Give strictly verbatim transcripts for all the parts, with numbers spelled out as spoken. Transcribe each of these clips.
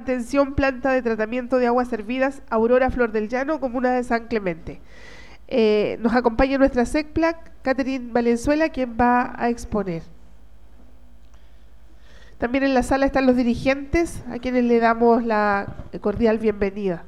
mantención planta de tratamiento de aguas servidas Aurora Flor del Llano, comuna de San Clemente. Eh, nos acompaña nuestra SECPLAC, Catherine Valenzuela, quien va a exponer. También en la sala están los dirigentes, a quienes le damos la cordial bienvenida.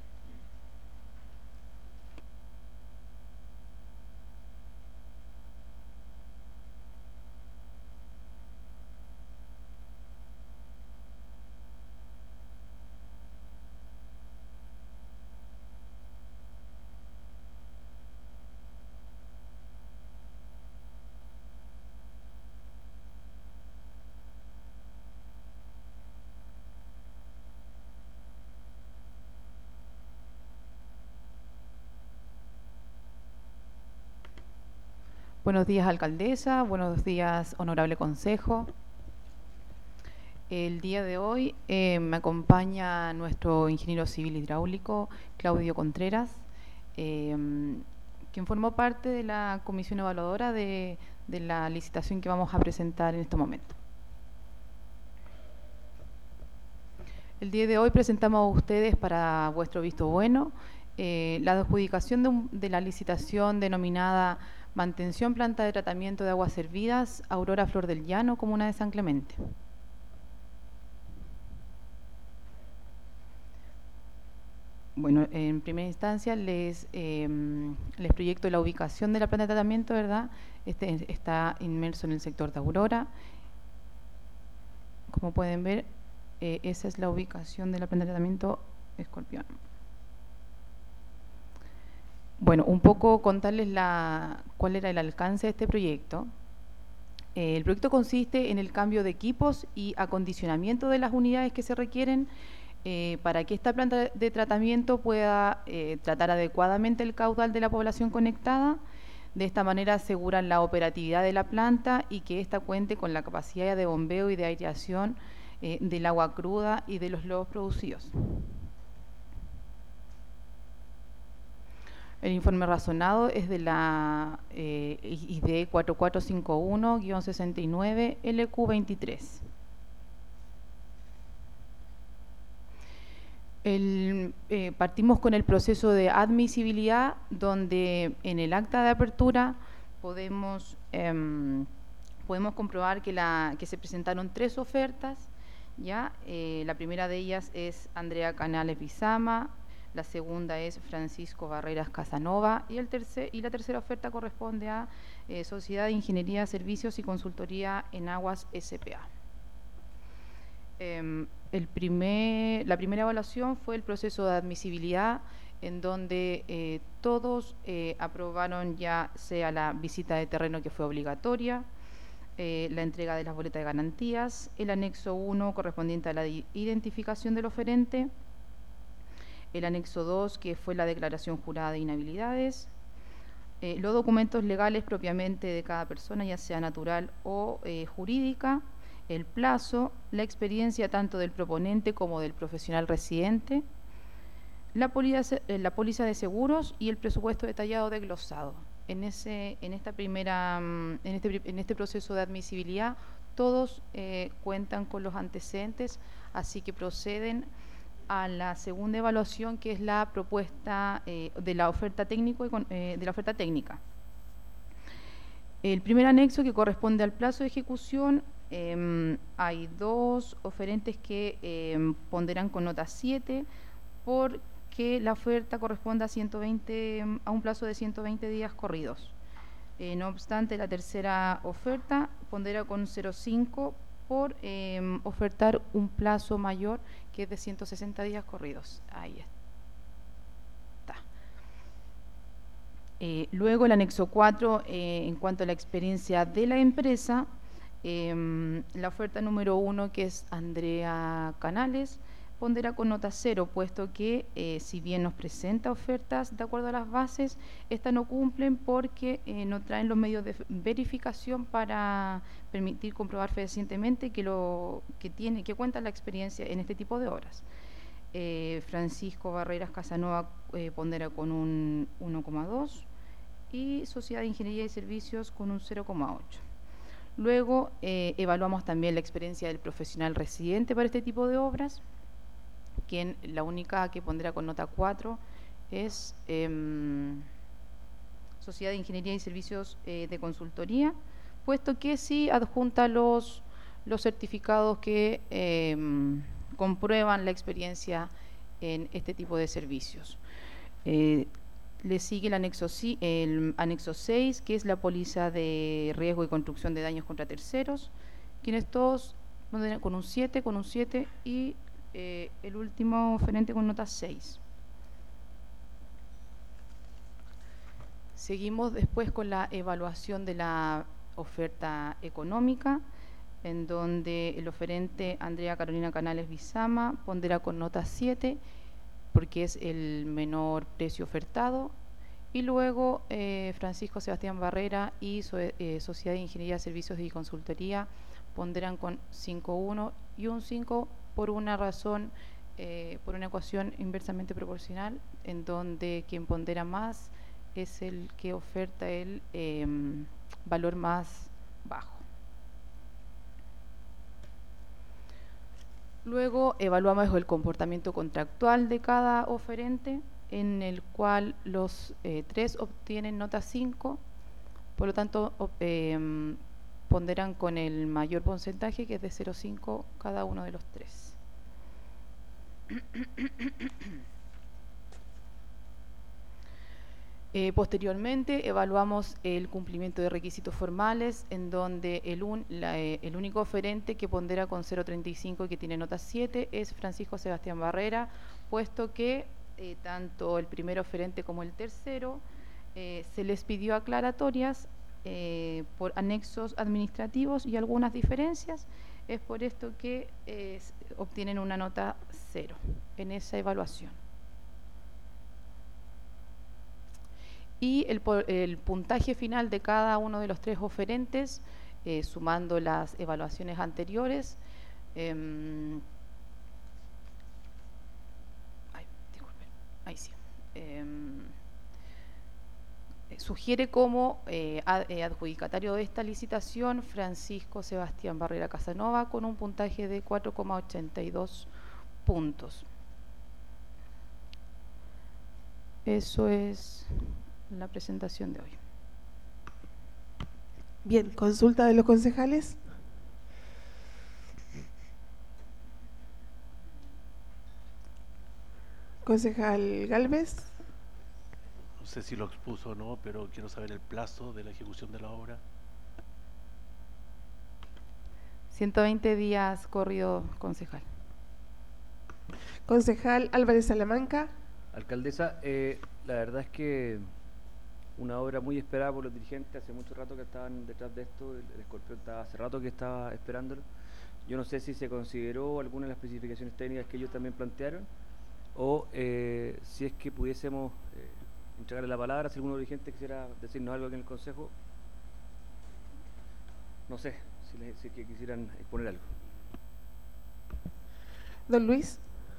Buenos días, alcaldesa. Buenos días, honorable consejo. El día de hoy eh, me acompaña nuestro ingeniero civil hidráulico, Claudio Contreras, eh, quien formó parte de la comisión evaluadora de, de la licitación que vamos a presentar en este momento. El día de hoy presentamos a ustedes, para vuestro visto bueno, eh, la adjudicación de, un, de la licitación denominada Mantención Planta de Tratamiento de Aguas Servidas Aurora Flor del Llano, comuna de San Clemente. Bueno, en primera instancia les, eh, les proyecto la ubicación de la planta de tratamiento, ¿verdad? Este está inmerso en el sector de Aurora. Como pueden ver, eh, esa es la ubicación de la planta de tratamiento Escorpión. Bueno, un poco contarles la, cuál era el alcance de este proyecto. Eh, el proyecto consiste en el cambio de equipos y acondicionamiento de las unidades que se requieren eh, para que esta planta de tratamiento pueda eh, tratar adecuadamente el caudal de la población conectada. De esta manera aseguran la operatividad de la planta y que ésta cuente con la capacidad de bombeo y de aireación eh, del agua cruda y de los lodos producidos. El informe razonado es de la eh, I D cuatro cuatro cinco uno guión sesenta y nueve L Q veintitrés. El, eh, partimos con el proceso de admisibilidad, donde en el acta de apertura podemos, eh, podemos comprobar que, la, que se presentaron tres ofertas. ¿Ya? Eh, la primera de ellas es Andrea Canales Bizama. La segunda es Francisco Barreras Casanova y, el tercer, y la tercera oferta corresponde a eh, Sociedad de Ingeniería, Servicios y Consultoría en Aguas S P A. Eh, el primer, la primera evaluación fue el proceso de admisibilidad, en donde eh, todos eh, aprobaron ya sea la visita de terreno, que fue obligatoria, eh, la entrega de las boletas de garantías, el anexo uno correspondiente a la identificación del oferente, el anexo dos, que fue la declaración jurada de inhabilidades, eh, los documentos legales propiamente de cada persona, ya sea natural o eh, jurídica, el plazo, la experiencia tanto del proponente como del profesional residente, la póliza, eh, la póliza de seguros y el presupuesto detallado desglosado. En, ese, en, esta primera, en, este, en este proceso de admisibilidad, todos eh, cuentan con los antecedentes, así que proceden a la segunda evaluación, que es la propuesta eh, de la oferta técnico y con, eh, de la oferta técnica. El primer anexo, que corresponde al plazo de ejecución, eh, hay dos oferentes que eh, ponderan con nota siete, porque la oferta corresponde a ciento veinte, a un plazo de ciento veinte días corridos. Eh, no obstante, la tercera oferta pondera con cero coma cinco por eh, ofertar un plazo mayor, que es de ciento sesenta días corridos. Ahí está. Eh, luego el anexo cuatro, eh, en cuanto a la experiencia de la empresa, eh, la oferta número uno, que es Andrea Canales, pondera con nota cero, puesto que eh, si bien nos presenta ofertas de acuerdo a las bases, estas no cumplen porque eh, no traen los medios de verificación para permitir comprobar fehacientemente que lo que tiene, que cuenta la experiencia en este tipo de obras. Eh, Francisco Barreras Casanova eh, pondera con un uno coma dos y Sociedad de Ingeniería y Servicios con un cero coma ocho. Luego eh, evaluamos también la experiencia del profesional residente para este tipo de obras. quien la única que pondrá con nota cuatro es eh, Sociedad de Ingeniería y Servicios eh, de Consultoría, puesto que sí adjunta los, los certificados que eh, comprueban la experiencia en este tipo de servicios. Eh, le sigue el anexo, el anexo seis, que es la póliza de riesgo y construcción de daños contra terceros, quienes todos con un siete, con un siete y eh, el último oferente con nota seis. Seguimos después con la evaluación de la oferta económica, en donde el oferente Andrea Carolina Canales Bizama pondrá con nota siete, porque es el menor precio ofertado, y luego eh, Francisco Sebastián Barrera y so, eh, Sociedad de Ingeniería, Servicios y Consultoría pondrán con cinco uno y un cinco por una razón, eh, por una ecuación inversamente proporcional, en donde quien pondera más es el que oferta el eh, valor más bajo. Luego evaluamos el comportamiento contractual de cada oferente, en el cual los eh, tres obtienen nota cinco, por lo tanto eh, ponderan con el mayor porcentaje, que es de cero coma cinco cada uno de los tres. Eh, posteriormente evaluamos el cumplimiento de requisitos formales, en donde el, un, la, eh, el único oferente que pondera con cero coma treinta y cinco y que tiene nota siete es Francisco Sebastián Barrera, puesto que eh, tanto el primer oferente como el tercero eh, se les pidió aclaratorias eh, por anexos administrativos y algunas diferencias. Es por esto que eh, obtienen una nota cero en esa evaluación. Y el, el puntaje final de cada uno de los tres oferentes, eh, sumando las evaluaciones anteriores, eh, ay, disculpen, ahí sí, eh, sugiere como eh, ad, eh, adjudicatario de esta licitación Francisco Sebastián Barrera Casanova, con un puntaje de cuatro coma ochenta y dos puntos. Eso es la presentación de hoy. Bien, consulta de los concejales. Concejal Gálvez. No sé si lo expuso o no, pero quiero saber el plazo de la ejecución de la obra. ciento veinte días corrido, concejal. Concejal Álvarez Salamanca. Alcaldesa, eh, la verdad es que una obra muy esperada por los dirigentes, hace mucho rato que estaban detrás de esto, el, el Escorpión estaba hace rato que estaba esperándolo. Yo no sé si se consideró alguna de las especificaciones técnicas que ellos también plantearon, o eh, si es que pudiésemos eh, entregarle la palabra, si alguno dirigente quisiera decirnos algo aquí en el Consejo. No sé, si, les, si es que quisieran exponer algo. Don Luis.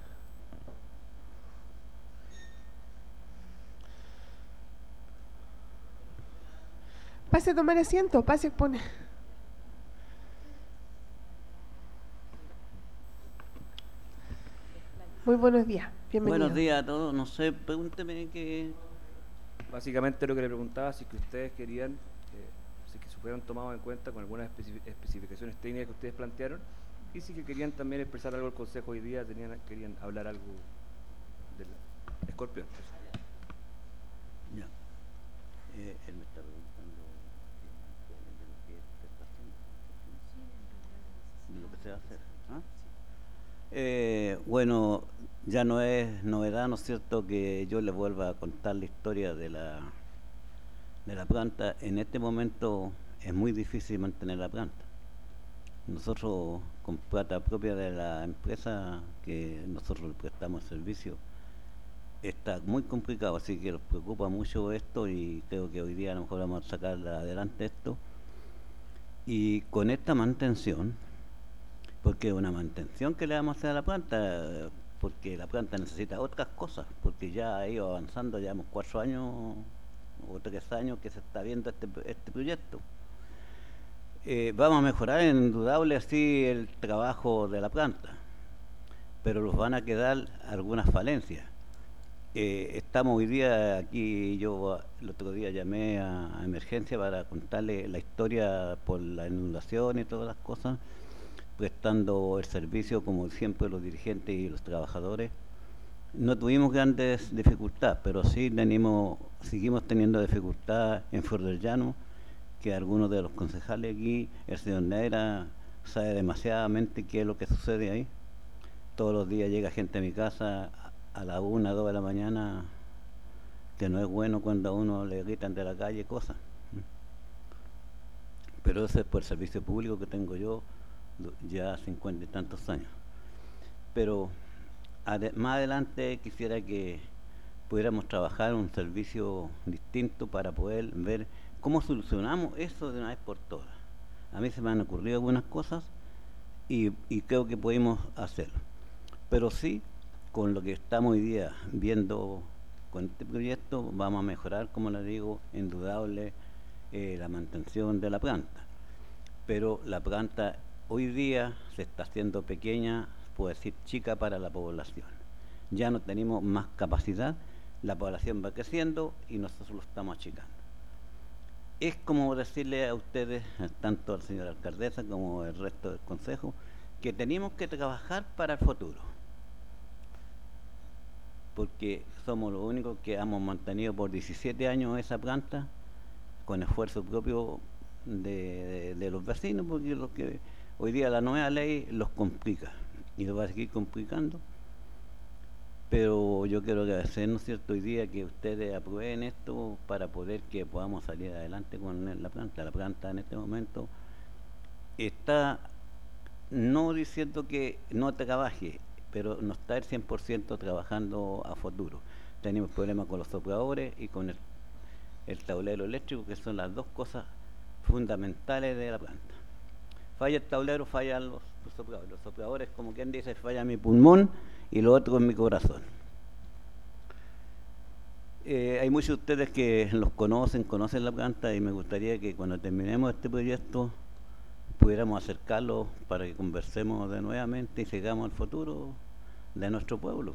Pase a tomar asiento, pase a exponer. Muy buenos días, bienvenido. Buenos días a todos, no sé, pregúnteme qué... Básicamente lo que le preguntaba, si que ustedes querían, eh, si que se fueran tomados en cuenta con algunas especificaciones técnicas que ustedes plantearon, y si que querían también expresar algo al Consejo hoy día, tenían, querían hablar algo del Escorpión. Ya. Eh, él me está preguntando de lo que se está haciendo, de lo que se va a hacer. ¿Ah? Eh, bueno, ya no es novedad, ¿no es cierto?, que yo les vuelva a contar la historia de la de la planta. En este momento es muy difícil mantener la planta. Nosotros, con plata propia de la empresa que nosotros le prestamos servicio, está muy complicado, así que nos preocupa mucho esto y creo que hoy día a lo mejor vamos a sacar adelante esto. Y con esta mantención, porque es una mantención que le vamos a hacer a la planta, porque la planta necesita otras cosas, porque ya ha ido avanzando, llevamos cuatro años o tres años que se está viendo este, este proyecto. Eh, vamos a mejorar indudable así el trabajo de la planta, pero los van a quedar algunas falencias. Eh, estamos hoy día aquí, yo el otro día llamé a, a emergencia para contarle la historia por la inundación y todas las cosas, prestando el servicio como siempre los dirigentes y los trabajadores. No tuvimos grandes dificultades, pero sí tenemos, seguimos teniendo dificultad en Flor del Llano, que algunos de los concejales aquí, el señor Neira, sabe demasiadamente qué es lo que sucede ahí. Todos los días llega gente a mi casa a las una, dos de la mañana, que no es bueno cuando a uno le gritan de la calle cosas. Pero eso es por el servicio público que tengo yo ya cincuenta y tantos años. Pero ade más adelante quisiera que pudiéramos trabajar un servicio distinto para poder ver cómo solucionamos eso de una vez por todas. A mí se me han ocurrido algunas cosas y, y creo que podemos hacerlo. Pero sí, con lo que estamos hoy día viendo con este proyecto, vamos a mejorar, como le digo, indudable eh, la mantención de la planta. Pero la planta hoy día se está haciendo pequeña, puedo decir chica para la población. Ya no tenemos más capacidad, la población va creciendo y nosotros lo estamos achicando. Es como decirle a ustedes, tanto al señor alcaldesa como al resto del consejo, que tenemos que trabajar para el futuro, porque somos los únicos que hemos mantenido por diecisiete años esa planta con esfuerzo propio de, de, de los vecinos, porque lo que hoy día la nueva ley los complica y lo va a seguir complicando. Pero yo quiero agradecer, ¿no es cierto?, hoy día que ustedes aprueben esto para poder que podamos salir adelante con la planta. La planta en este momento está, no diciendo que no trabaje, pero no está el cien por ciento trabajando a futuro. Tenemos problemas con los sopladores y con el, el tablero eléctrico, que son las dos cosas fundamentales de la planta. Falla el tablero, fallan los, los sopladores. Los sopladores, como quien dice, falla mi pulmón y lo otro en mi corazón. Eh, hay muchos de ustedes que los conocen, conocen la planta, y me gustaría que cuando terminemos este proyecto pudiéramos acercarlo para que conversemos de nuevamente y sigamos el futuro de nuestro pueblo.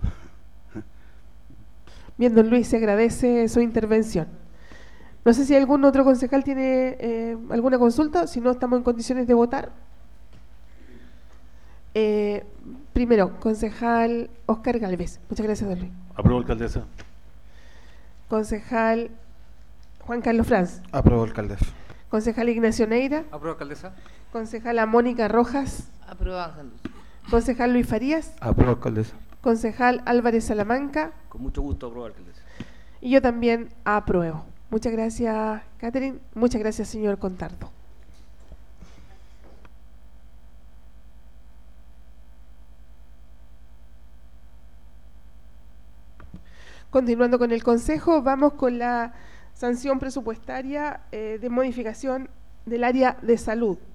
Bien, don Luis, se agradece su intervención. No sé si algún otro concejal tiene eh, alguna consulta, si no estamos en condiciones de votar. Eh, primero, concejal Oscar Gálvez. Muchas gracias, don Luis. Apruebo, alcaldesa. Concejal Juan Carlos Franz. Apruebo, alcaldesa. Concejal Ignacio Neira. Apruebo, alcaldesa. Concejala Mónica Rojas. Apruebo, Ángel. Concejal Luis Farías. Apruebo, alcaldesa. Concejal Álvarez Salamanca. Con mucho gusto apruebo, alcaldesa. Y yo también apruebo. Muchas gracias, Catherine. Muchas gracias, señor Contardo. Continuando con el Consejo, vamos con la sanción presupuestaria eh, de modificación del área de salud.